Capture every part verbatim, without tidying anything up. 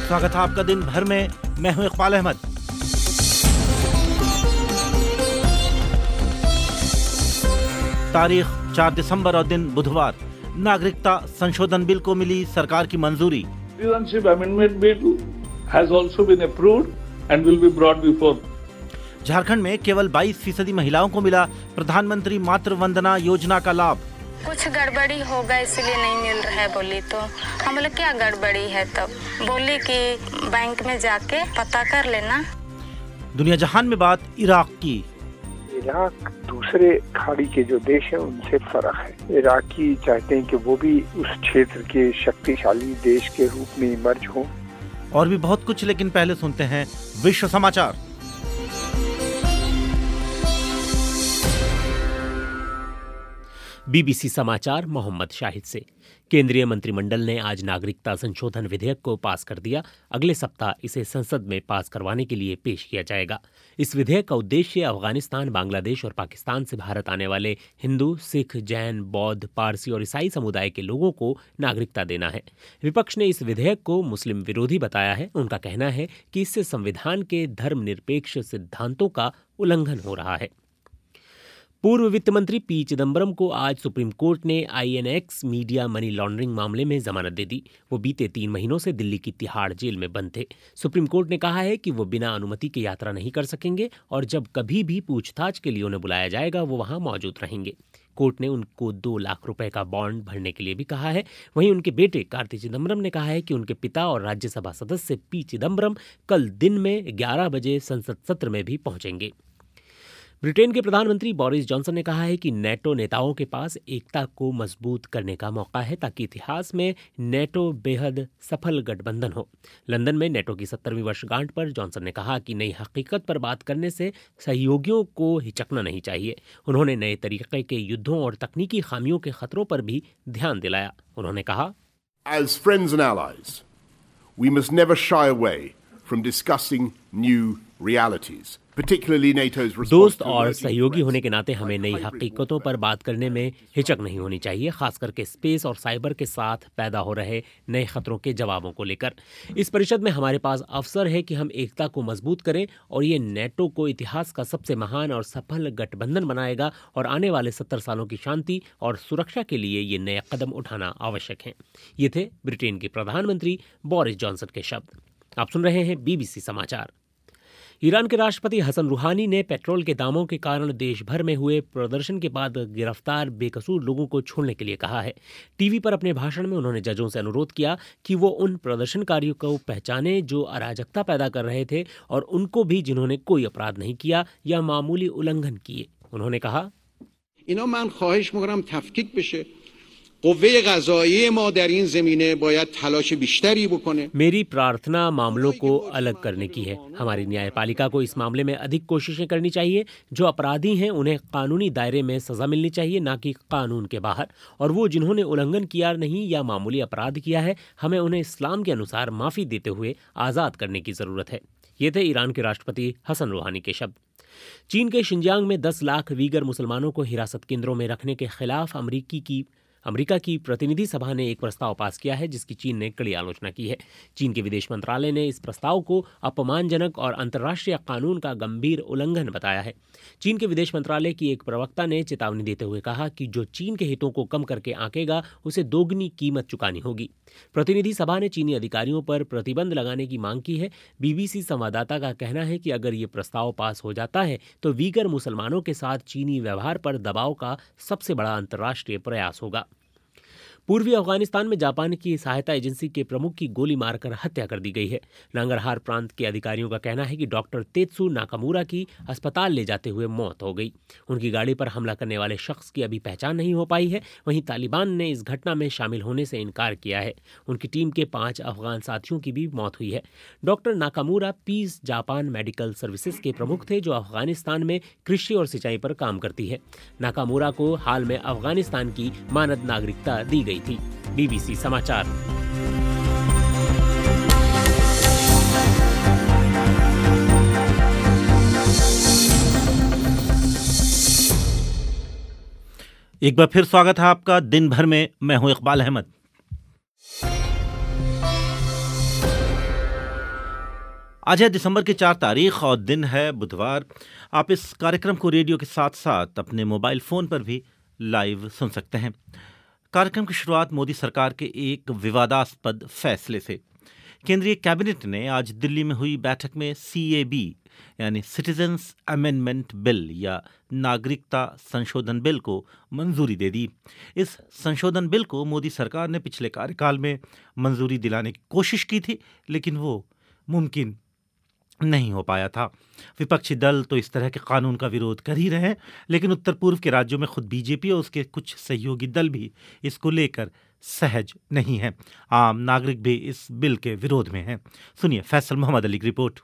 स्वागत है आपका दिन भर में। मैं हूं इकबाल अहमद। तारीख चार दिसंबर और दिन बुधवार। नागरिकता संशोधन बिल को मिली सरकार की मंजूरी। Citizenship Amendment Bill has also been approved and will be brought before. Jharkhand में केवल बाईस फीसदी महिलाओं को मिला प्रधानमंत्री मातृ वंदना योजना का लाभ। कुछ गड़बड़ी होगा इसलिए नहीं मिल रहा है बोली, तो हम बोले क्या गड़बड़ी है, तब बोली कि बैंक में जाके पता कर लेना। दुनिया जहान में बात इराक की। इराक दूसरे खाड़ी के जो देश हैं उनसे फर्क है। इराकी चाहते हैं कि वो भी उस क्षेत्र के शक्तिशाली देश के रूप में इमर्ज हों। और भी बहुत कुछ, लेकिन पहले सुनते हैं विश्व समाचार। बीबीसी समाचार मोहम्मद शाहिद से। केंद्रीय मंत्रिमंडल ने आज नागरिकता संशोधन विधेयक को पास कर दिया। अगले सप्ताह इसे संसद में पास करवाने के लिए पेश किया जाएगा। इस विधेयक का उद्देश्य अफगानिस्तान, बांग्लादेश और पाकिस्तान से भारत आने वाले हिंदू, सिख, जैन, बौद्ध, पारसी और ईसाई समुदाय के लोगों को नागरिकता देना है। विपक्ष ने इस विधेयक को मुस्लिम विरोधी बताया है। उनका कहना है कि इससे संविधान के धर्मनिरपेक्ष सिद्धांतों का उल्लंघन हो रहा है। पूर्व वित्त मंत्री पी चिदम्बरम को आज सुप्रीम कोर्ट ने आईएनएक्स मीडिया मनी लॉन्ड्रिंग मामले में जमानत दे दी। वो बीते तीन महीनों से दिल्ली की तिहाड़ जेल में बंद थे। सुप्रीम कोर्ट ने कहा है कि वो बिना अनुमति के यात्रा नहीं कर सकेंगे और जब कभी भी पूछताछ के लिए उन्हें बुलाया जाएगा वो वहां मौजूद रहेंगे। कोर्ट ने उनको दो लाख रुपए का बॉन्ड भरने के लिए भी कहा है। वहीं उनके बेटे कार्ति चिदम्बरम ने कहा है कि उनके पिता और राज्यसभा सदस्य पी चिदम्बरम कल दिन में ग्यारह बजे संसद सत्र में भी पहुंचेंगे। ब्रिटेन के प्रधानमंत्री बोरिस जॉनसन ने कहा है कि नेटो नेताओं के पास एकता को मजबूत करने का मौका है ताकि इतिहास में नेटो बेहद सफल गठबंधन हो। लंदन में नेटो की सत्तरवीं वर्षगांठ पर जॉनसन ने कहा कि नई हकीकत पर बात करने से सहयोगियों को हिचकना नहीं चाहिए। उन्होंने नए तरीके के युद्धों और तकनीकी खामियों के खतरों पर भी ध्यान दिलाया। उन्होंने कहा, As friends and allies, we must never shy away from discussing new realities. दोस्त और सहयोगी होने के नाते हमें नई हकीकतों पर बात करने में हिचक नहीं होनी चाहिए, खास करके स्पेस और साइबर के साथ पैदा हो रहे नए खतरों के जवाबों को लेकर। इस परिषद में हमारे पास अवसर है कि हम एकता को मजबूत करें और ये नेटो को इतिहास का सबसे महान और सफल गठबंधन बनाएगा और आने वाले सत्तर सालों की शांति और सुरक्षा के लिए ये नए कदम उठाना आवश्यक है। ये थे ब्रिटेन के प्रधानमंत्री बोरिस जॉनसन के शब्द। आप सुन रहे हैं बीबीसी समाचार। ईरान के राष्ट्रपति हसन रूहानी ने पेट्रोल के दामों के कारण देश भर में हुए प्रदर्शन के बाद गिरफ्तार बेकसूर लोगों को छोड़ने के लिए कहा है। टीवी पर अपने भाषण में उन्होंने जजों से अनुरोध किया कि वो उन प्रदर्शनकारियों को पहचाने जो अराजकता पैदा कर रहे थे और उनको भी जिन्होंने कोई अपराध नहीं किया या मामूली उल्लंघन किए। उन्होंने कहा, इना मन ख्वाहिश मिकरम तफकीक बशे क़ुव्वे क़ज़ाइये मा दर इन ज़मीने बायद तलाश बिश्तरी बकने। मेरी प्रार्थना मामलों को अलग करने की है। हमारी न्यायपालिका को इस मामले में अधिक कोशिशें करनी चाहिए। जो अपराधी हैं उन्हें कानूनी दायरे में सजा मिलनी चाहिए, ना कि कानून के बाहर। और वो जिन्होंने उल्लंघन किया नहीं या मामूली अपराध किया है, हमें उन्हें इस्लाम के अनुसार माफ़ी देते हुए आज़ाद करने की ज़रूरत है। ये थे ईरान के राष्ट्रपति हसन रूहानी के शब्द। चीन के शिंजियांग में दस लाख वीगर मुसलमानों को हिरासत केंद्रों में रखने के खिलाफ अमरीकी की अमेरिका की प्रतिनिधि सभा ने एक प्रस्ताव पास किया है जिसकी चीन ने कड़ी आलोचना की है। चीन के विदेश मंत्रालय ने इस प्रस्ताव को अपमानजनक और अंतर्राष्ट्रीय कानून का गंभीर उल्लंघन बताया है। चीन के विदेश मंत्रालय की एक प्रवक्ता ने चेतावनी देते हुए कहा कि जो चीन के हितों को कम करके आंकेगा उसे दोगुनी कीमत चुकानी होगी। प्रतिनिधि सभा ने चीनी अधिकारियों पर प्रतिबंध लगाने की मांग की है। बीबीसी संवाददाता का कहना है कि अगर ये प्रस्ताव पास हो जाता है तो वीगर मुसलमानों के साथ चीनी व्यवहार पर दबाव का सबसे बड़ा अंतर्राष्ट्रीय प्रयास होगा। पूर्वी अफगानिस्तान में जापान की सहायता एजेंसी के प्रमुख की गोली मारकर हत्या कर दी गई है। नांगरहार प्रांत के अधिकारियों का कहना है कि डॉक्टर तेत्सु नाकामुरा की अस्पताल ले जाते हुए मौत हो गई। उनकी गाड़ी पर हमला करने वाले शख्स की अभी पहचान नहीं हो पाई है। वहीं तालिबान ने इस घटना में शामिल होने से इनकार किया है। उनकी टीम के पांच अफगान साथियों की भी मौत हुई है। Doctor Nakamura Peace Japan Medical Services के प्रमुख थे जो अफगानिस्तान में कृषि और सिंचाई पर काम करती है। नाकामुरा को हाल में अफगानिस्तान की मानद नागरिकता दी गई थी। बीबीसी समाचार। एक बार फिर स्वागत है आपका दिन भर में। मैं हूं इकबाल अहमद। आज है दिसंबर की चार तारीख और दिन है बुधवार। आप इस कार्यक्रम को रेडियो के साथ साथ अपने मोबाइल फोन पर भी लाइव सुन सकते हैं। कार्यक्रम की शुरुआत मोदी सरकार के एक विवादास्पद फैसले से। केंद्रीय कैबिनेट ने आज दिल्ली में हुई बैठक में सीएबी यानी सिटीजन्स अमेंडमेंट बिल या नागरिकता संशोधन बिल को मंजूरी दे दी। इस संशोधन बिल को मोदी सरकार ने पिछले कार्यकाल में मंजूरी दिलाने की कोशिश की थी, लेकिन वो मुमकिन नहीं हो पाया था। विपक्षी दल तो इस तरह के कानून का विरोध कर ही रहे हैं, लेकिन उत्तर पूर्व के राज्यों में खुद बीजेपी और उसके कुछ सहयोगी दल भी इसको लेकर सहज नहीं हैं। आम नागरिक भी इस बिल के विरोध में हैं। सुनिए फैसल मोहम्मद अली की रिपोर्ट।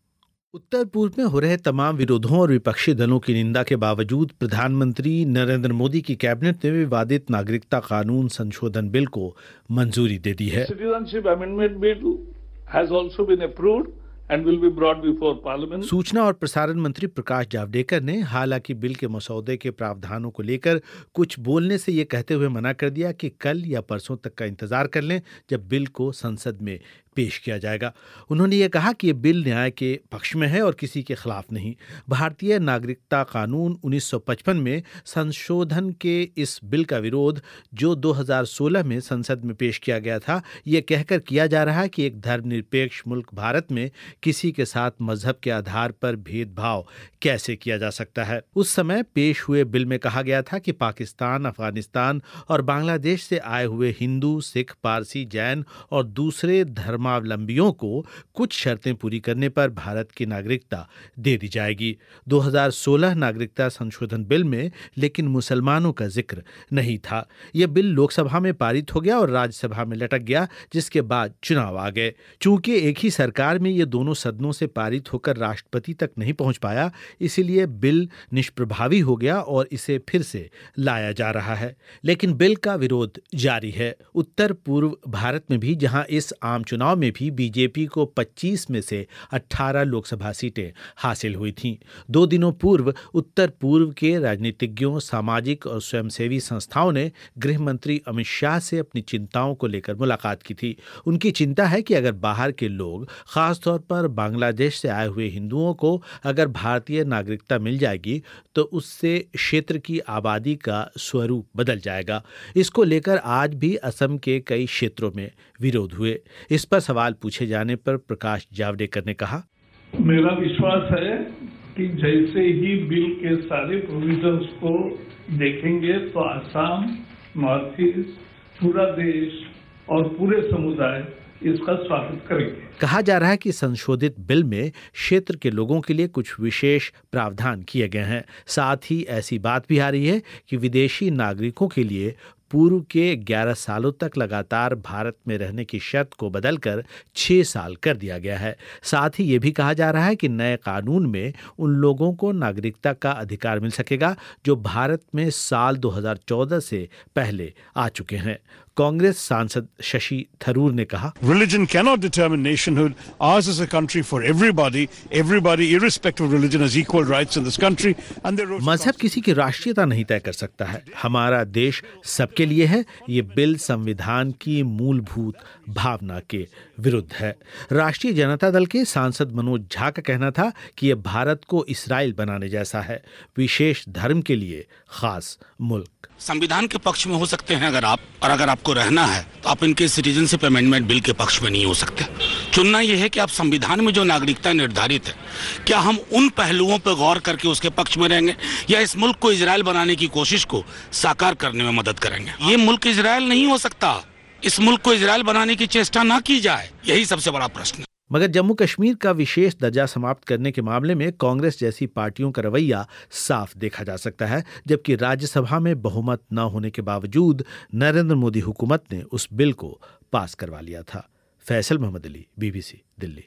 उत्तर पूर्व में हो रहे तमाम विरोधों और विपक्षी दलों की निंदा के बावजूद प्रधानमंत्री नरेंद्र मोदी की कैबिनेट ने विवादित नागरिकता कानून संशोधन बिल को मंजूरी दे दी है। Citizenship Amendment Bill has also been approved and will be brought before Parliament. सूचना और प्रसारण मंत्री प्रकाश जावड़ेकर ने हालांकि बिल के मसौदे के प्रावधानों को लेकर कुछ बोलने से ये कहते हुए मना कर दिया कि कल या परसों तक का इंतजार कर लें, जब बिल को संसद में पेश किया जाएगा। उन्होंने ये कहा कि ये बिल न्याय के पक्ष में है और किसी के खिलाफ नहीं। भारतीय नागरिकता कानून उन्नीस सौ पचपन में संशोधन के इस बिल का विरोध जो दो हज़ार सोलह में संसद में पेश किया गया था, ये कहकर किया जा रहा है कि एक धर्मनिरपेक्ष मुल्क भारत में किसी के साथ मजहब के आधार पर भेदभाव कैसे किया जा सकता है। उस समय पेश हुए बिल में कहा गया था कि पाकिस्तान, अफगानिस्तान और बांग्लादेश से आए हुए हिंदू, सिख, पारसी, जैन और दूसरे धर्मावलंबियों को कुछ शर्तें पूरी करने पर भारत की नागरिकता दे दी जाएगी। दो हज़ार सोलह नागरिकता संशोधन बिल में लेकिन मुसलमानों का जिक्र नहीं था। यह बिल लोकसभा में पारित हो गया और राज्यसभा में लटक गया, जिसके बाद चुनाव आ गए। चूंकि एक ही सरकार में ये दोनों सदनों से पारित होकर राष्ट्रपति तक नहीं पहुंच पाया, इसीलिए बिल निष्प्रभावी हो गया और इसे फिर से लाया जा रहा है। लेकिन बिल का विरोध जारी है। उत्तर पूर्व भारत में भी, जहां इस आम चुनाव में भी बीजेपी को पच्चीस में से अठारह लोकसभा सीटें हासिल हुई थीं। दो दिनों पूर्व उत्तर पूर्व के राजनीतिज्ञों, सामाजिक और स्वयंसेवी संस्थाओं ने गृह मंत्री अमित शाह से अपनी चिंताओं को लेकर मुलाकात की थी। उनकी चिंता है कि अगर बाहर के लोग, खासतौर पर बांग्लादेश से आए हुए हिंदुओं को अगर भारतीय नागरिकता मिल जाएगी तो उससे क्षेत्र की आबादी का स्वरूप बदल जाएगा। इसको लेकर आज भी असम के कई क्षेत्रों में विरोध हुए। इस पर सवाल पूछे जाने पर प्रकाश जावड़ेकर ने कहा, मेरा विश्वास है कि जैसे ही बिल के सारे प्रोविजंस को देखेंगे तो आसाम, नॉर्थ ईस्ट, पूरा देश और पूरे समुदाय इसका स्वागत करेंगे। कहा जा रहा है कि संशोधित बिल में क्षेत्र के लोगों के लिए कुछ विशेष प्रावधान किए गए हैं। साथ ही ऐसी बात भी आ रही है कि विदेशी नागरिकों के लिए पूर्व के ग्यारह सालों तक लगातार भारत में रहने की शर्त को बदलकर छह साल कर दिया गया है। साथ ही ये भी कहा जा रहा है कि नए कानून में उन लोगों को नागरिकता का अधिकार मिल सकेगा जो भारत में साल दो हज़ार चौदह से पहले आ चुके हैं। कांग्रेस सांसद शशि थरूर ने कहा, Religion cannot determine nationhood. Ours is a country for everybody. Everybody, irrespective of religion, has equal rights in this country. And there are मजहब किसी की राष्ट्रीयता नहीं तय कर सकता है। हमारा देश सबके लिए है। ये बिल संविधान की मूलभूत भावना के विरुद्ध है। राष्ट्रीय जनता दल के सांसद मनोज झा का कहना था कि यह भारत को इसराइल बनाने जैसा है, विशेष धर्म के लिए खास मुल्क। संविधान के पक्ष में हो सकते हैं अगर आप, और अगर आपको रहना है तो आप इनके सिटीजनशिप अमेंडमेंट बिल के पक्ष में नहीं हो सकते। चुनना यह है कि आप संविधान में जो नागरिकता निर्धारित है, क्या हम उन पहलुओं पर गौर करके उसके पक्ष में रहेंगे या इस मुल्क को इजराइल बनाने की कोशिश को साकार करने में मदद करेंगे। ये मुल्क इजराइल नहीं हो सकता। इस मुल्क को इजराइल बनाने की चेष्टा ना की जाए, यही सबसे बड़ा प्रश्न है। मगर जम्मू कश्मीर का विशेष दर्जा समाप्त करने के मामले में कांग्रेस जैसी पार्टियों का रवैया साफ देखा जा सकता है, जबकि राज्यसभा में बहुमत न होने के बावजूद नरेंद्र मोदी हुकूमत ने उस बिल को पास करवा लिया था। फैसल मोहम्मद अली, बीबीसी दिल्ली।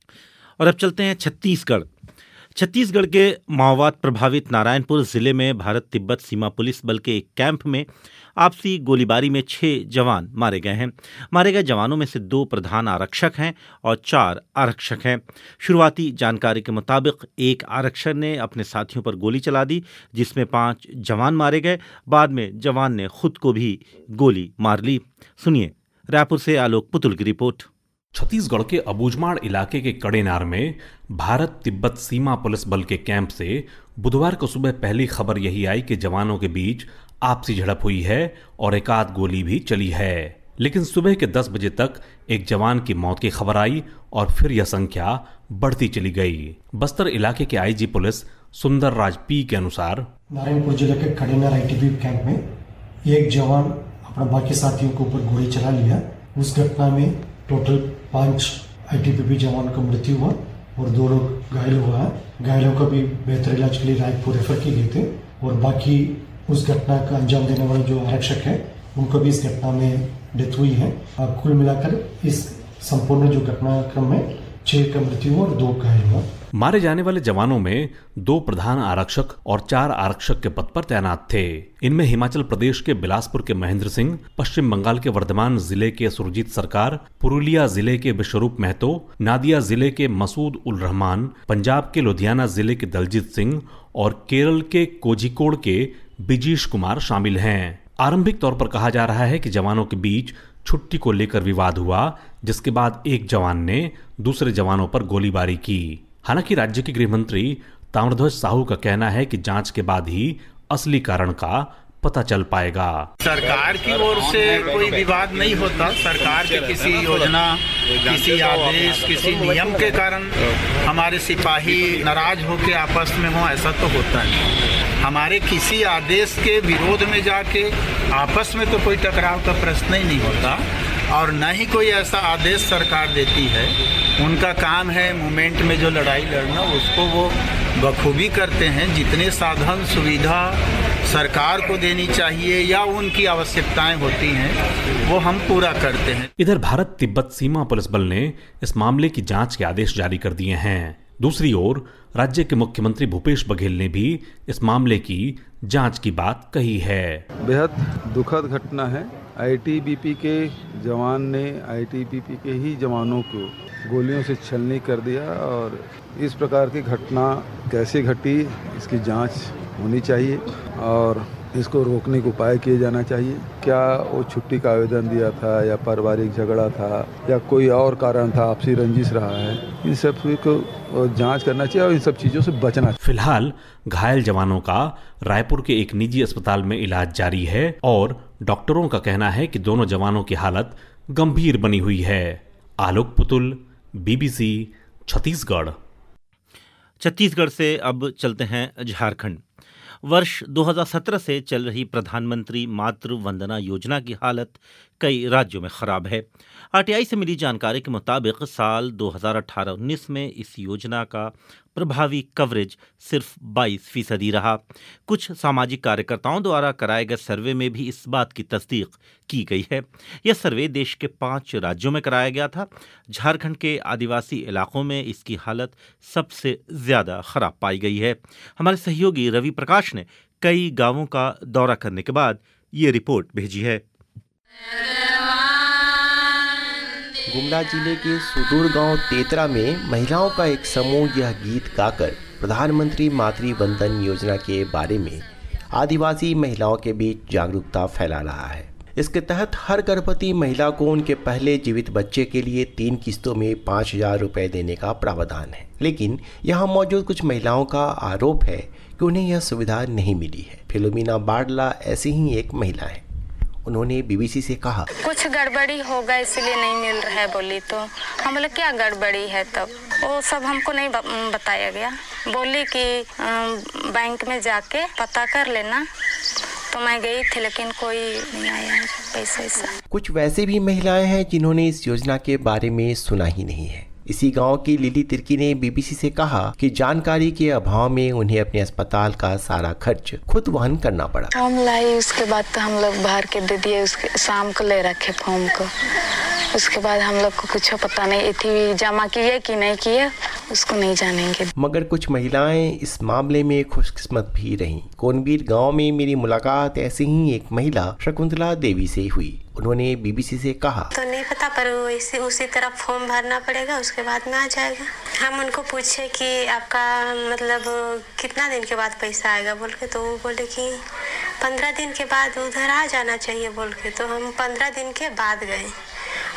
और अब चलते हैं छत्तीसगढ़। छत्तीसगढ़ के माओवाद प्रभावित नारायणपुर जिले में भारत तिब्बत सीमा पुलिस बल के एक कैंप में आपसी गोलीबारी में छह जवान मारे गए हैं। मारे गए जवानों में से दो प्रधान आरक्षक हैं और चार आरक्षक हैं। शुरुआती जानकारी के मुताबिक एक आरक्षक ने अपने साथियों पर गोली चला दी, जिसमें पांच जवान मारे गए। बाद में जवान ने खुद को भी गोली मार ली। सुनिए रायपुर से आलोक पुतुल की रिपोर्ट। छत्तीसगढ़ के अबूझमाड़ इलाके के कड़ेनार में भारत तिब्बत सीमा पुलिस बल के कैंप से बुधवार को सुबह पहली खबर यही आई कि जवानों के बीच आपसी झड़प हुई है और एक आध गोली भी चली है। लेकिन सुबह के दस बजे तक एक जवान की मौत की खबर आई और फिर यह संख्या बढ़ती चली गई। बस्तर इलाके के आईजी पुलिस सुंदर राज पी के अनुसार नारायणपुर जिले के कड़ेनार आईटीबीपी कैंप में एक जवान अपने बाकी साथियों के ऊपर गोली चला लिया। उस घटना में टोटल पांच आईटीबीपी जवान का मृत्यु हुआ और दो लोग घायल हुआ है। घायलों को भी बेहतर इलाज के लिए रायपुर रेफर किए गए थे और बाकी उस घटना का अंजाम देने वाले जो आरक्षक है उनको भी इस घटना में डेथ हुई है। कुल मिलाकर इस संपूर्ण जो घटनाक्रम में छह का मृत्यु हुआ और दो घायल हुआ। मारे जाने वाले जवानों में दो प्रधान आरक्षक और चार आरक्षक के पद पर तैनात थे। इनमें हिमाचल प्रदेश के बिलासपुर के महेंद्र सिंह, पश्चिम बंगाल के वर्धमान जिले के सुरजीत सरकार, पुरुलिया जिले के विश्वरूप महतो, नादिया जिले के मसूद उल रहमान, पंजाब के लुधियाना जिले के दलजीत सिंह और केरल के कोझिकोड के बिजीश कुमार शामिल हैं। आरंभिक तौर पर कहा जा रहा है कि जवानों के बीच छुट्टी को लेकर विवाद हुआ, जिसके बाद एक जवान ने दूसरे जवानों पर गोलीबारी की। हालांकि राज्य के गृह मंत्री ताम्रध्वज साहू का कहना है कि जांच के बाद ही असली कारण का पता चल पाएगा। सरकार की ओर से कोई विवाद नहीं होता। सरकार के किसी योजना, किसी आदेश, किसी नियम के कारण हमारे सिपाही नाराज होकर आपस में हो, ऐसा तो होता नहीं। हमारे किसी आदेश के विरोध में जाके आपस में तो कोई टकराव का प्रश्न ही नहीं होता और न ही कोई ऐसा आदेश सरकार देती है। उनका काम है मूवमेंट में जो लड़ाई लड़ना, उसको वो बखूबी करते हैं। जितने साधन सुविधा सरकार को देनी चाहिए या उनकी आवश्यकताएं होती हैं वो हम पूरा करते हैं। इधर भारत तिब्बत सीमा पुलिस बल ने इस मामले की जांच के आदेश जारी कर दिए हैं। दूसरी ओर राज्य के मुख्यमंत्री भूपेश बघेल ने भी इस मामले की जांच की बात कही है। बेहद दुखद घटना है। आईटीबीपी के जवान ने आईटीबीपी के ही जवानों को गोलियों से छलनी कर दिया और इस प्रकार की घटना कैसे घटी इसकी जांच होनी चाहिए और इसको रोकने के उपाय किए जाना चाहिए। क्या वो छुट्टी का आवेदन दिया था या पारिवारिक झगड़ा था या कोई और कारण था, आपसी रंजिश रहा है, इन सब को जांच करना चाहिए और इन सब चीज़ों से बचना चाहिए। फिलहाल घायल जवानों का रायपुर के एक निजी अस्पताल में इलाज जारी है और डॉक्टरों का कहना है कि दोनों जवानों की हालत गंभीर बनी हुई है। आलोक पुतुल, बीबीसी, छत्तीसगढ़। छत्तीसगढ़ से अब चलते हैं झारखंड। वर्ष दो हज़ार सत्रह से चल रही प्रधानमंत्री मातृ वंदना योजना की हालत कई राज्यों में खराब है। आरटीआई से मिली जानकारी के मुताबिक साल दो हज़ार अठारह उन्नीस में इस योजना का प्रभावी कवरेज सिर्फ बाईस फीसदी रहा। कुछ सामाजिक कार्यकर्ताओं द्वारा कराए गए सर्वे में भी इस बात की तस्दीक की गई है। यह सर्वे देश के पांच राज्यों में कराया गया था। झारखंड के आदिवासी इलाकों में इसकी हालत सबसे ज़्यादा खराब पाई गई है। हमारे सहयोगी रवि प्रकाश ने कई गांवों का दौरा करने के बाद ये रिपोर्ट भेजी है। गुमला जिले के सुदूर गांव तेतरा में महिलाओं का एक समूह यह गीत गाकर प्रधानमंत्री मातृ वंदन योजना के बारे में आदिवासी महिलाओं के बीच जागरूकता फैला रहा है। इसके तहत हर गर्भवती महिला को उनके पहले जीवित बच्चे के लिए तीन किस्तों में पाँच हजार रुपये देने का प्रावधान है। लेकिन यहाँ मौजूद कुछ महिलाओं का आरोप है कि उन्हें यह सुविधा नहीं मिली है। फिलोमिना बाडला ऐसी ही एक महिला है। उन्होंने बीबीसी से कहा, कुछ गड़बड़ी होगा इसलिए नहीं मिल रहा है बोली। तो हम बोले क्या गड़बड़ी है, तब वो सब हमको नहीं बताया गया। बोली कि बैंक में जाके पता कर लेना। तो मैं गई थी लेकिन कोई नहीं आया पैसा ऐसा। कुछ वैसे भी महिलाएं हैं जिन्होंने इस योजना के बारे में सुना ही नहीं है। इसी गांव की लिली तिर्की ने बीबीसी से कहा कि जानकारी के अभाव में उन्हें अपने अस्पताल का सारा खर्च खुद वहन करना पड़ा। फॉर्म लाई, उसके बाद तो हम लोग भर के दे दिए। उसके शाम को ले रखे फॉर्म को। उसके बाद हम लोग को कुछ पता नहीं थी जमा किए कि नहीं किए, उसको नहीं जानेंगे। मगर कुछ महिलाएं इस मामले में खुशकिस्मत भी रहीं। कोनवीर गांव में मेरी मुलाकात ऐसे ही एक महिला शकुंतला देवी से हुई। उन्होंने बीबीसी से कहा, तो नहीं पता पर इसी उसी तरह फॉर्म भरना पड़ेगा, उसके बाद में आ जाएगा। हम उनको पूछे कि आपका मतलब कितना दिन के बाद पैसा आएगा बोल के, तो वो बोले कि पंद्रह दिन के बाद उधर आ जाना चाहिए बोल के। तो हम पंद्रह दिन के बाद गए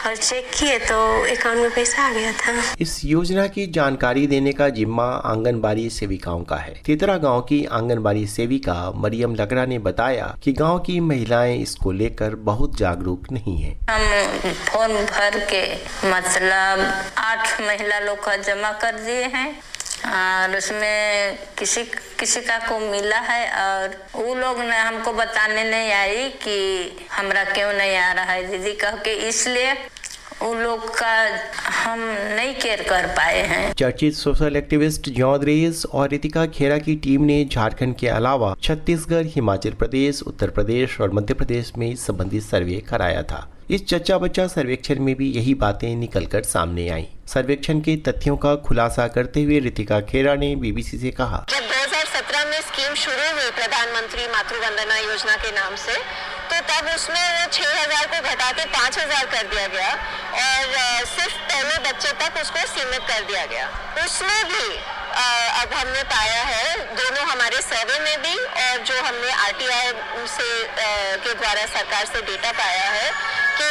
और चेक किए तो अकाउंट में पैसा आ गया था। इस योजना की जानकारी देने का जिम्मा आंगनबाड़ी सेविकाओं का है। तेतरा गांव की आंगनबाड़ी सेविका मरियम लगरा ने बताया कि गांव की महिलाएं इसको लेकर बहुत जागरूक नहीं है। हम फॉर्म भर के मतलब आठ महिला लोग का जमा कर दिए हैं और उसमें किसी किसी का को मिला है और वो लोग ने हमको बताने नहीं आई कि हमरा क्यों नहीं आ रहा है दीदी कह के, इसलिए उन लोग का हम नहीं केयर कर पाए हैं। चर्चित सोशल एक्टिविस्ट जॉन रेस और रितिका खेरा की टीम ने झारखंड के अलावा छत्तीसगढ़, हिमाचल प्रदेश, उत्तर प्रदेश और मध्य प्रदेश में इस संबंधी सर्वे कराया था। इस चच्चा बच्चा सर्वेक्षण में भी यही बातें निकलकर सामने आई। सर्वेक्षण के तथ्यों का खुलासा करते हुए रितिका खेरा ने बीबीसी से कहा, जब दो हज़ार सत्रह में स्कीम शुरू हुई प्रधानमंत्री मातृ वंदना योजना के नाम से, तो तब उसमें वो छह हजार को घटा के पाँच हजार कर दिया गया और सिर्फ पहले बच्चे तक उसको सीमित कर दिया गया। उसमें भी अब हमने पाया है, दोनों हमारे सर्वे में भी और जो हमने आरटीआई से के द्वारा सरकार से डेटा पाया है कि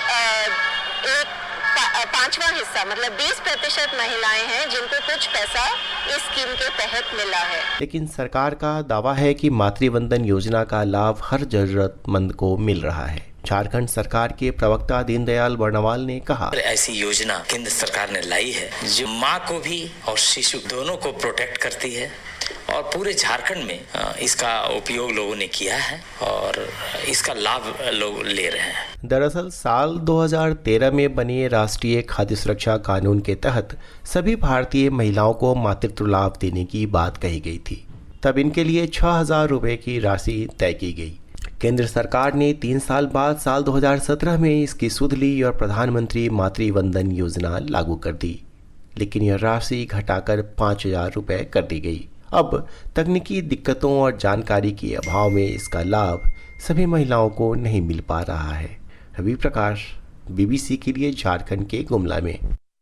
एक पांचवा हिस्सा मतलब बीस प्रतिशत महिलाएं हैं जिनको कुछ पैसा इस स्कीम के तहत मिला है। लेकिन सरकार का दावा है कि मातृवंदन योजना का लाभ हर जरूरतमंद को मिल रहा है। झारखंड सरकार के प्रवक्ता दीनदयाल बर्णवाल ने कहा, ऐसी योजना केंद्र सरकार ने लाई है जो माँ को भी और शिशु दोनों को प्रोटेक्ट करती है और पूरे झारखंड में इसका उपयोग लोगों ने किया है और इसका लाभ लोग ले रहे हैं। दरअसल साल दो हज़ार तेरह में बने राष्ट्रीय खाद्य सुरक्षा कानून के तहत सभी भारतीय महिलाओं को मातृत्व लाभ देने की बात कही गई थी। तब इनके लिए छह हजार रुपए की राशि तय की गई। केंद्र सरकार ने तीन साल बाद साल दो हज़ार सत्रह में इसकी सुध ली और प्रधानमंत्री मातृ वंदन योजना लागू कर दी, लेकिन यह राशि घटाकर पाँच हजार रुपये कर दी गई। अब तकनीकी दिक्कतों और जानकारी के अभाव में इसका लाभ सभी महिलाओं को नहीं मिल पा रहा है। रवि प्रकाश, बीबीसी के लिए झारखंड के गुमला में।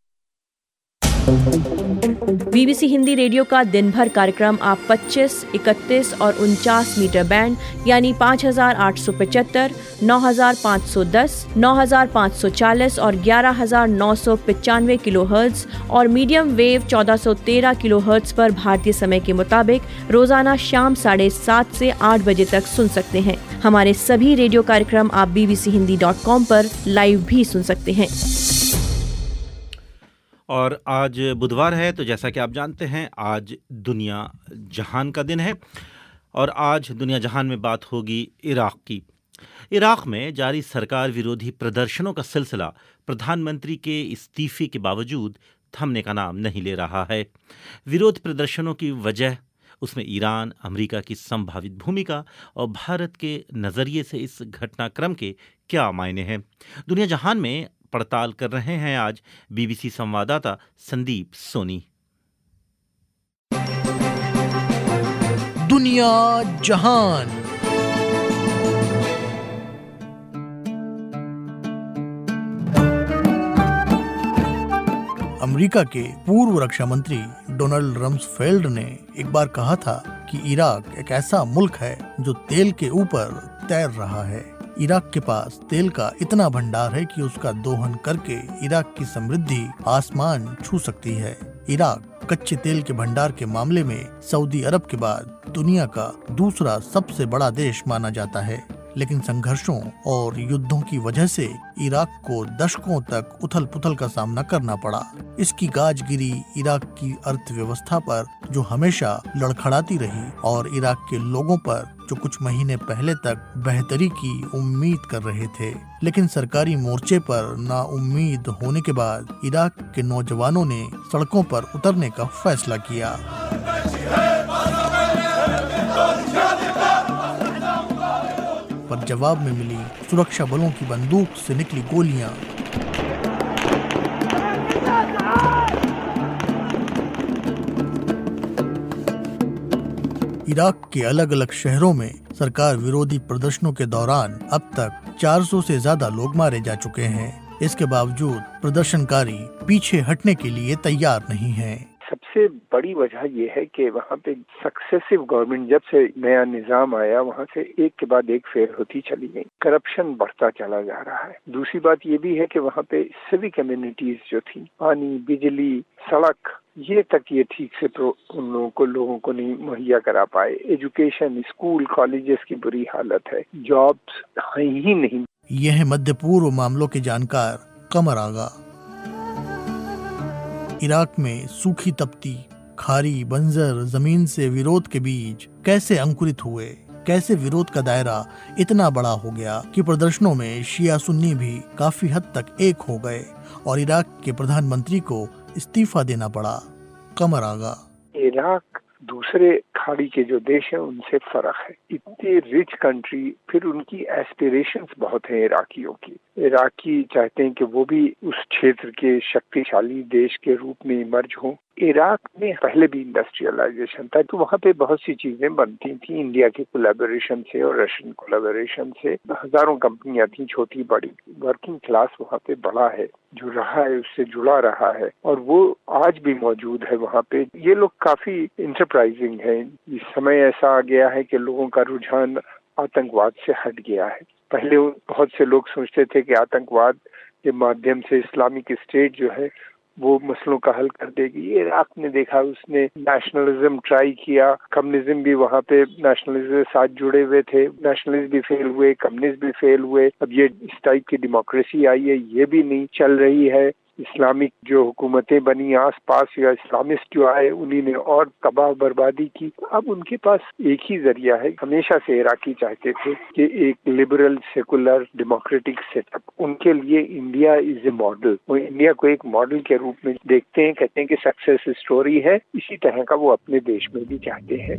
बीबीसी हिंदी रेडियो का दिन भर कार्यक्रम आप पच्चीस, इकतीस और उनचास मीटर बैंड यानी पाँच हजार आठ सौ पचहत्तर, नौ हजार पाँच सौ दस, नौ हजार पाँच सौ चालीस और ग्यारह हजार नौ सौ पचानवे किलोहर्ट्ज और मीडियम वेव चौदह सौ तेरह किलोहर्ट्ज पर भारतीय समय के मुताबिक रोजाना शाम साढ़े सात से आठ बजे तक सुन सकते हैं। हमारे सभी रेडियो कार्यक्रम आप B B C Hindi dot com पर लाइव भी सुन सकते हैं। और आज बुधवार है, तो जैसा कि आप जानते हैं आज दुनिया जहान का दिन है और आज दुनिया जहान में बात होगी इराक की। इराक में जारी सरकार विरोधी प्रदर्शनों का सिलसिला प्रधानमंत्री के इस्तीफे के बावजूद थमने का नाम नहीं ले रहा है। विरोध प्रदर्शनों की वजह उसमें ईरान, अमेरिका की संभावित भूमिका और भारत के नज़रिए से इस घटनाक्रम के क्या मायने हैं, दुनिया जहान में पड़ताल कर रहे हैं आज बीबीसी संवाददाता संदीप सोनी। दुनिया जहान। अमेरिका के पूर्व रक्षा मंत्री डोनाल्ड रम्सफेल्ड ने एक बार कहा था कि इराक एक ऐसा मुल्क है जो तेल के ऊपर तैर रहा है। इराक के पास तेल का इतना भंडार है कि उसका दोहन करके इराक की समृद्धि आसमान छू सकती है। इराक कच्चे तेल के भंडार के मामले में सऊदी अरब के बाद दुनिया का दूसरा सबसे बड़ा देश माना जाता है, लेकिन संघर्षों और युद्धों की वजह से इराक को दशकों तक उथल पुथल का सामना करना पड़ा। इसकी गाजगिरी इराक की अर्थव्यवस्था पर जो हमेशा लड़खड़ाती रही और इराक के लोगों पर जो कुछ महीने पहले तक बेहतरी की उम्मीद कर रहे थे, लेकिन सरकारी मोर्चे पर नाउम्मीद होने के बाद इराक के नौजवानों ने सड़कों पर उतरने का फैसला किया। पर जवाब में मिली सुरक्षा बलों की बंदूक से निकली गोलियां। इराक के अलग अलग शहरों में सरकार विरोधी प्रदर्शनों के दौरान अब तक चार सौ से ज्यादा लोग मारे जा चुके हैं। इसके बावजूद प्रदर्शनकारी पीछे हटने के लिए तैयार नहीं हैं। सबसे बड़ी वजह यह है कि वहाँ पे सक्सेसिव गवर्नमेंट, जब से नया निजाम आया वहाँ से एक के बाद एक फेल होती चली गई, करप्शन बढ़ता चला जा रहा है। दूसरी बात ये भी है कि वहाँ पे सिविक कम्युनिटीज जो थी, पानी, बिजली, सड़क, ये तक ये ठीक से तो उन लोगों को लोगों को नहीं मुहैया करा पाए। एजुकेशन, स्कूल, कॉलेजेस की बुरी हालत है, जॉब्स हैं ही नहीं। यह है मध्य पूर्व मामलों के जानकार कमर आगा। इराक में सूखी तपती, खारी, बंजर जमीन से विरोध के बीज कैसे अंकुरित हुए, कैसे विरोध का दायरा इतना बड़ा हो गया कि प्रदर्शनों में शिया सुन्नी भी काफी हद तक एक हो गए और इराक के प्रधानमंत्री को इस्तीफा देना पड़ा। कमर आगा। इराक दूसरे खाड़ी के जो देश हैं उनसे फर्क है। इतनी रिच कंट्री, फिर उनकी एस्पिरेशंस बहुत हैं इराकियों की। इराकी चाहते हैं कि वो भी उस क्षेत्र के शक्तिशाली देश के रूप में इमर्ज हों। इराक में पहले भी इंडस्ट्रियलाइजेशन था, तो वहाँ पे बहुत सी चीजें बनती थी इंडिया के कोलैबोरेशन से और रशियन कोलैबोरेशन से। हजारों कंपनियां थी, छोटी बड़ी। वर्किंग क्लास वहाँ पे बड़ा है, जो रहा है उससे जुड़ा रहा है और वो आज भी मौजूद है वहाँ पे। ये लोग काफी इंटरप्राइजिंग है। इस समय ऐसा आ गया है कि लोगों का रुझान आतंकवाद से हट गया है। पहले बहुत से लोग सोचते थे कि आतंकवाद के माध्यम से इस्लामिक स्टेट जो है वो मसलों का हल कर देगी। ये इराक ने देखा, उसने नेशनलिज्म ट्राई किया, कम्युनिज्म भी वहाँ पे नेशनलिज्म के साथ जुड़े हुए थे, नेशनलिस्ट भी फेल हुए, कम्युनिस्ट भी फेल हुए। अब ये इस टाइप की डेमोक्रेसी आई है, ये भी नहीं चल रही है। इस्लामिक जो हुकूमतें बनी आस पास या इस्लामिस्ट जो आए उन्हीं ने और तबाह बर्बादी की। अब उनके पास एक ही जरिया है। हमेशा से इराकी चाहते थे कि एक लिबरल सेकुलर डेमोक्रेटिक सेटअप, उनके लिए इंडिया इज ए मॉडल। वो इंडिया को एक मॉडल के रूप में देखते हैं, कहते हैं कि सक्सेस स्टोरी है। इसी तरह का वो अपने देश में भी चाहते हैं।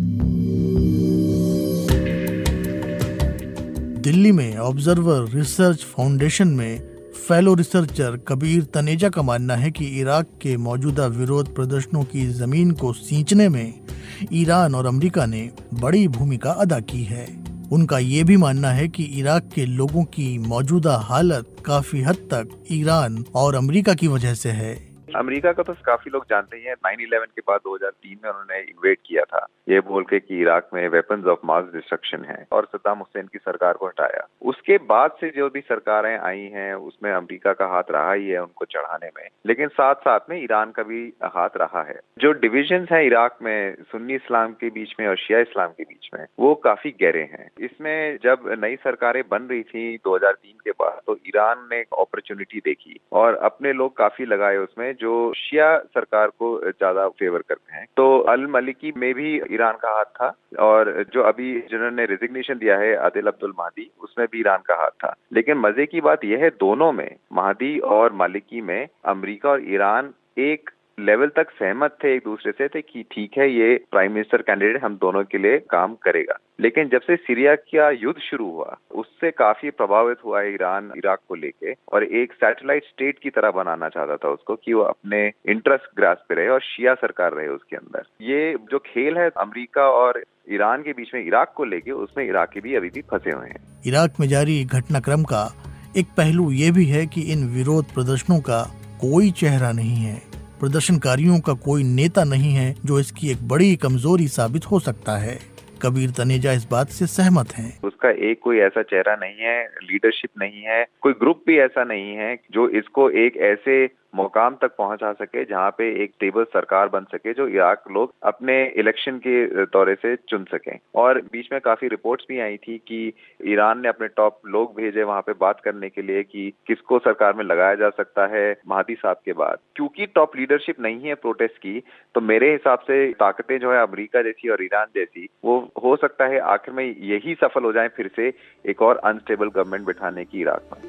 दिल्ली में ऑब्जर्वर रिसर्च फाउंडेशन में फेलो रिसर्चर कबीर तनेजा का मानना है कि इराक के मौजूदा विरोध प्रदर्शनों की जमीन को सींचने में ईरान और अमेरिका ने बड़ी भूमिका अदा की है। उनका ये भी मानना है कि इराक के लोगों की मौजूदा हालत काफी हद तक ईरान और अमेरिका की वजह से है। अमेरिका का तो काफी लोग जानते ही हैं। नाइन इलेवन के बाद दो हज़ार तीन में उन्होंने इन्वेड किया था, ये बोल के कि इराक में वेपन्स ऑफ मास डिस्ट्रक्शन है, और सद्दाम हुसैन की सरकार को हटाया। उसके बाद से जो भी सरकारें आई हैं उसमें अमेरिका का हाथ रहा ही है उनको चढ़ाने में, लेकिन साथ साथ में ईरान का भी हाथ रहा है। जो डिविजन्स हैं इराक में सुन्नी इस्लाम के बीच में और शिया इस्लाम के बीच में, वो काफी गहरे हैं। इसमें जब नई सरकारें बन रही थी दो हज़ार तीन के बाद, तो ईरान ने एक अपॉर्चुनिटी देखी और अपने लोग काफी लगाए उसमें जो शिया सरकार को ज्यादा फेवर करते हैं। तो अल मलिकी में भी ईरान का हाथ था, और जो अभी जिन्होंने रेजिग्नेशन दिया है आदिल अब्दुल महदी, उसमें भी ईरान का हाथ था। लेकिन मजे की बात यह है, दोनों में, महदी और मालिकी में, अमेरिका और ईरान एक लेवल तक सहमत थे एक दूसरे से थे कि ठीक है ये प्राइम मिनिस्टर कैंडिडेट हम दोनों के लिए काम करेगा। लेकिन जब से सीरिया का युद्ध शुरू हुआ उससे काफी प्रभावित हुआ है ईरान इराक को लेके, और एक सैटेलाइट स्टेट की तरह बनाना चाहता था उसको कि वो अपने इंटरेस्ट ग्रास्प पे रहे और शिया सरकार रहे उसके अंदर। ये जो खेल है अमेरिका और ईरान के बीच में इराक को लेके, उसमें इराकी भी अभी भी फंसे हुए हैं। इराक में जारी घटनाक्रम का एक पहलू ये भी है कि इन विरोध प्रदर्शनों का कोई चेहरा नहीं है, प्रदर्शनकारियों का कोई नेता नहीं है, जो इसकी एक बड़ी कमजोरी साबित हो सकता है। कबीर तनेजा इस बात से सहमत हैं। उसका एक कोई ऐसा चेहरा नहीं है, लीडरशिप नहीं है, कोई ग्रुप भी ऐसा नहीं है जो इसको एक ऐसे मुकाम तक पहुंचा सके जहां पे एक स्टेबल सरकार बन सके जो इराक लोग अपने इलेक्शन के दौरे से चुन सकें। और बीच में काफी रिपोर्ट्स भी आई थी कि ईरान ने अपने टॉप लोग भेजे वहां पे बात करने के लिए कि किसको सरकार में लगाया जा सकता है महदी साहब के बाद। क्योंकि टॉप लीडरशिप नहीं है प्रोटेस्ट की, तो मेरे हिसाब से ताकतें जो है अमेरिका जैसी और ईरान जैसी, वो हो सकता है आखिर में यही सफल हो जाए फिर से एक और अनस्टेबल गवर्नमेंट बिठाने की इराक में।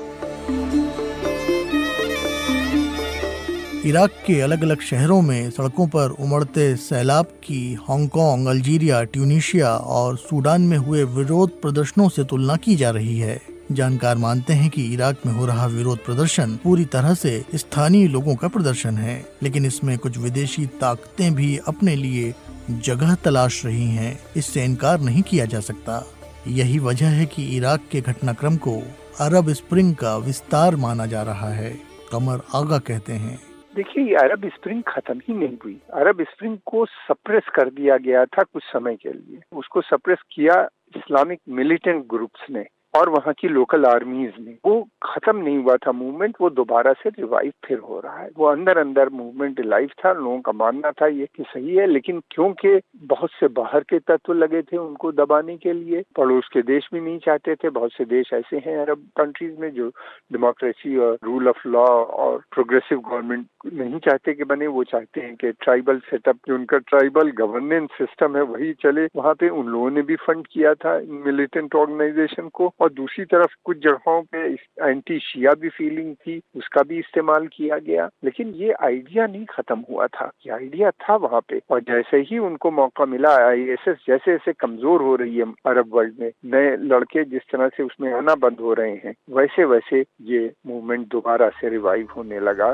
इराक के अलग अलग शहरों में सड़कों पर उमड़ते सैलाब की हांगकांग, अल्जीरिया, ट्यूनीशिया और सूडान में हुए विरोध प्रदर्शनों से तुलना की जा रही है। जानकार मानते हैं कि इराक में हो रहा विरोध प्रदर्शन पूरी तरह से स्थानीय लोगों का प्रदर्शन है, लेकिन इसमें कुछ विदेशी ताकतें भी अपने लिए जगह तलाश रही हैं। इससे इनकार नहीं किया जा सकता। यही वजह है कि इराक के घटनाक्रम को अरब स्प्रिंग का विस्तार माना जा रहा है। कमर आगा कहते हैं, देखिए, ये अरब स्प्रिंग खत्म ही नहीं हुई। अरब स्प्रिंग को सप्रेस कर दिया गया था कुछ समय के लिए। उसको सप्रेस किया इस्लामिक मिलिटेंट ग्रुप्स ने और वहाँ की लोकल आर्मीज ने। वो खत्म नहीं हुआ था मूवमेंट, वो दोबारा से रिवाइव फिर हो रहा है। वो अंदर अंदर मूवमेंट लाइव था, लोगों का मानना था ये कि सही है, लेकिन क्योंकि बहुत से बाहर के तत्व लगे थे उनको दबाने के लिए, पड़ोस के देश भी नहीं चाहते थे। बहुत से देश ऐसे हैं अरब कंट्रीज में जो डेमोक्रेसी और रूल ऑफ लॉ और प्रोग्रेसिव गवर्नमेंट नहीं चाहते कि बने। वो चाहते हैं कि ट्राइबल सेटअप, जो उनका ट्राइबल गवर्नेंस सिस्टम है वही चले। वहाँ पे उन लोगों ने भी फंड किया था मिलिटेंट ऑर्गेनाइजेशन को, और दूसरी तरफ कुछ जगहों पे एंटी शिया भी फीलिंग थी, उसका भी इस्तेमाल किया गया। लेकिन ये आइडिया नहीं खत्म हुआ था, ये आइडिया था वहाँ पे। और जैसे ही उनको मौका मिला, आईएसएस जैसे जैसे कमजोर हो रही है अरब वर्ल्ड में, नए लड़के जिस तरह से उसमें आना बंद हो रहे हैं, वैसे वैसे ये मूवमेंट दोबारा से रिवाइव होने लगा।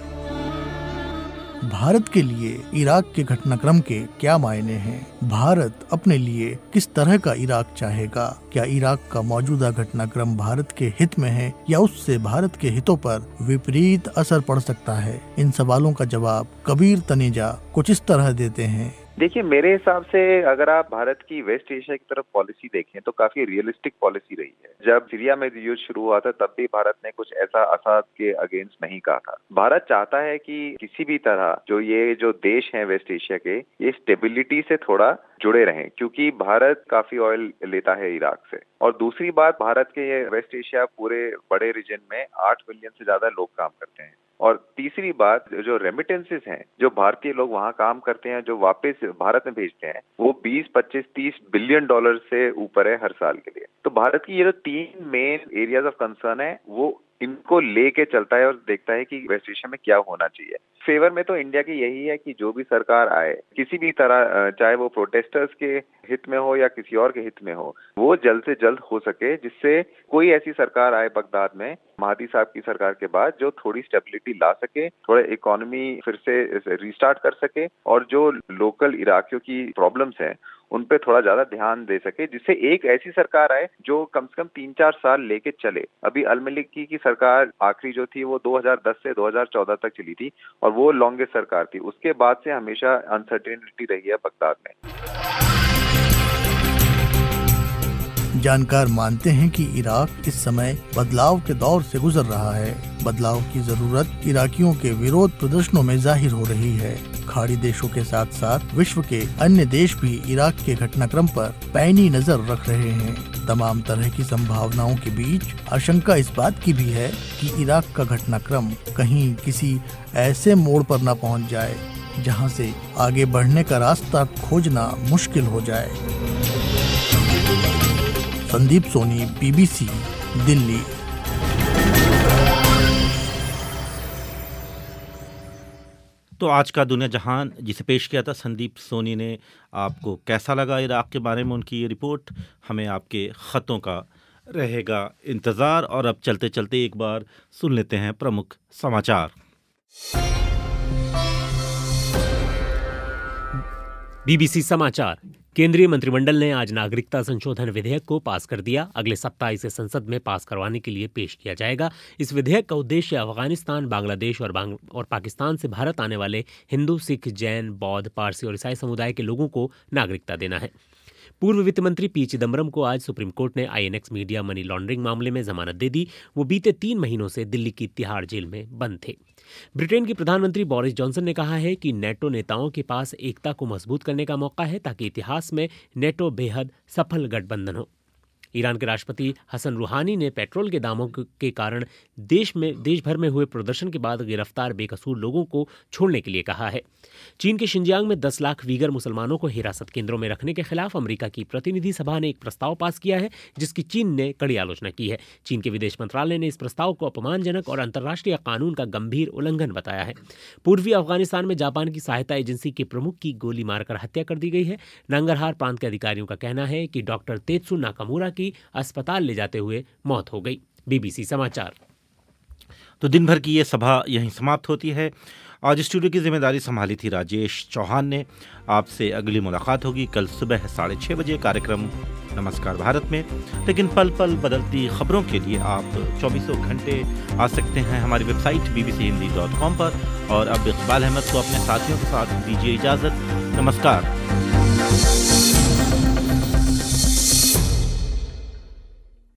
भारत के लिए इराक के घटनाक्रम के क्या मायने हैं? भारत अपने लिए किस तरह का इराक चाहेगा? क्या इराक का मौजूदा घटनाक्रम भारत के हित में है या उससे भारत के हितों पर विपरीत असर पड़ सकता है? इन सवालों का जवाब कबीर तनेजा कुछ इस तरह देते हैं। देखिए, मेरे हिसाब से अगर आप भारत की वेस्ट एशिया की तरफ पॉलिसी देखें तो काफी रियलिस्टिक पॉलिसी रही है। जब सीरिया में युद्ध शुरू हुआ था तब भी भारत ने कुछ ऐसा असद के अगेंस्ट नहीं कहा था। भारत चाहता है कि किसी भी तरह जो ये जो देश हैं वेस्ट एशिया के, ये स्टेबिलिटी से थोड़ा जुड़े रहें, क्योंकि भारत काफी ऑयल लेता है इराक से। और दूसरी बात, भारत के ये वेस्ट एशिया पूरे बड़े रीजन में आठ मिलियन से ज्यादा लोग काम करते हैं। और तीसरी बात, जो रेमिटेंसेस हैं, जो भारतीय लोग वहाँ काम करते हैं, जो वापस भारत में भेजते हैं, वो बीस, पच्चीस, तीस बिलियन डॉलर से ऊपर है हर साल के लिए। तो भारत की ये जो तीन मेन एरियाज ऑफ कंसर्न है, वो इनको लेके चलता है और देखता है कि वेस्ट एशिया में क्या होना चाहिए। फेवर में तो इंडिया की यही है कि जो भी सरकार आए, किसी भी तरह, चाहे वो प्रोटेस्टर्स के हित में हो या किसी और के हित में हो, वो जल्द से जल्द हो सके, जिससे कोई ऐसी सरकार आए बगदाद में महदी साहब की सरकार के बाद जो थोड़ी स्टेबिलिटी ला सके, थोड़ा इकोनॉमी फिर से रिस्टार्ट कर सके, और जो लोकल इराकियों की प्रॉब्लम्स हैं उन पे थोड़ा ज्यादा ध्यान दे सके, जिससे एक ऐसी सरकार आए जो कम से कम तीन चार साल लेके चले। अभी अल-मलिकी की सरकार आखिरी जो थी वो दो हज़ार दस से दो हज़ार चौदह तक चली थी और वो लॉन्गेस्ट सरकार थी। उसके बाद से हमेशा अनसर्टेनिटी रही है बगदाद में। जानकार मानते हैं कि इराक इस समय बदलाव के दौर से गुजर रहा है। बदलाव की जरूरत इराकियों के विरोध प्रदर्शनों में जाहिर हो रही है। खाड़ी देशों के साथ साथ विश्व के अन्य देश भी इराक के घटनाक्रम पर पैनी नजर रख रहे हैं। तमाम तरह की संभावनाओं के बीच आशंका इस बात की भी है कि इराक का घटनाक्रम कहीं किसी ऐसे मोड़ पर न पहुंच जाए जहां से आगे बढ़ने का रास्ता खोजना मुश्किल हो जाए। संदीप सोनी, बीबीसी, दिल्ली। तो आज का दुनिया जहान जिसे पेश किया था संदीप सोनी ने, आपको कैसा लगा इराक के बारे में उनकी ये रिपोर्ट? हमें आपके ख़तों का रहेगा इंतज़ार। और अब चलते चलते एक बार सुन लेते हैं प्रमुख समाचार। बीबीसी समाचार। केंद्रीय मंत्रिमंडल ने आज नागरिकता संशोधन विधेयक को पास कर दिया। अगले सप्ताह इसे संसद में पास करवाने के लिए पेश किया जाएगा। इस विधेयक का उद्देश्य अफगानिस्तान, बांग्लादेश और बांग और पाकिस्तान से भारत आने वाले हिंदू, सिख, जैन, बौद्ध, पारसी और ईसाई समुदाय के लोगों को नागरिकता देना है। पूर्व वित्त मंत्री पी चिदम्बरम को आज सुप्रीम कोर्ट ने आईएनएक्स मीडिया मनी लॉन्ड्रिंग मामले में जमानत दे दी। वो बीते तीन महीनों से दिल्ली की तिहाड़ जेल में बंद थे। ब्रिटेन के प्रधानमंत्री बोरिस जॉनसन ने कहा है कि नेटो नेताओं के पास एकता को मजबूत करने का मौका है ताकि इतिहास में नेटो बेहद सफल गठबंधन हो। ईरान के राष्ट्रपति हसन रूहानी ने पेट्रोल के दामों के कारण देश में देश भर में हुए प्रदर्शन के बाद गिरफ्तार बेकसूर लोगों को छोड़ने के लिए कहा है। चीन के शिंजियांग में दस लाख वीगर मुसलमानों को हिरासत केंद्रों में रखने के खिलाफ अमेरिका की प्रतिनिधि सभा ने एक प्रस्ताव पास किया है, जिसकी चीन ने कड़ी आलोचना की है। चीन के विदेश मंत्रालय ने इस प्रस्ताव को अपमानजनक और अंतर्राष्ट्रीय कानून का गंभीर उल्लंघन बताया है। पूर्वी अफगानिस्तान में जापान की सहायता एजेंसी के प्रमुख की गोली मारकर हत्या कर दी गई है। नंगरहार प्रांत के अधिकारियों का कहना है कि डॉक्टर तेत्सु नाकामुरा की अस्पताल ले जाते हुए मौत हो गई। बीबीसी समाचार। तो दिन भर की ये सभा यहीं समाप्त होती है। आज स्टूडियो की जिम्मेदारी संभाली थी राजेश चौहान ने। आपसे अगली मुलाकात होगी कल सुबह साढ़े छः बजे। कार्यक्रम नमस्कार भारत में। लेकिन पल पल बदलती खबरों के लिए आप चौबीसों घंटे आ सकते हैं हमारी website B B C Hindi dot com पर। और अब इकबाल अहमद को अपने साथियों के साथ दीजिए इजाज़त। नमस्कार।